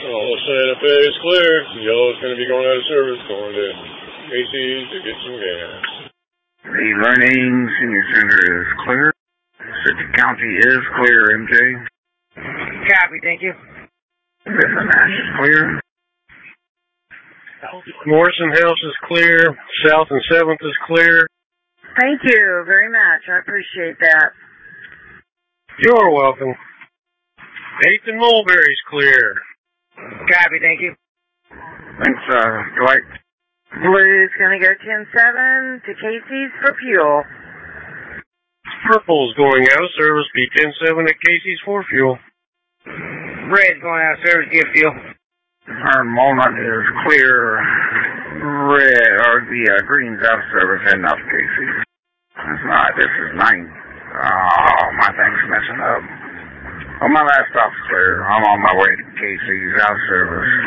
Santa Fe is clear. Yellow's going to be going out of service, going to Casey's to get some gas. The Learning Senior Center is clear. City County is clear, MJ. Copy, thank you. Griffin Nash is clear. Morrison House is clear. South and 7th is clear. Thank you very much. I appreciate that. You're welcome. 8th and Mulberry's clear. Copy, thank you. Thanks, Dwight. Blue's going to go 10-7 to Casey's for fuel. Purple's going out of service, be 10-7 at Casey's for fuel. Red's going out of service, get fuel. Our Walnut is clear. Red, or the green's out of service, heading out to Casey's. That's not, this is 9. Oh, my thing's messing up. Oh, my last stop's clear. I'm on my way to Casey's, out of service.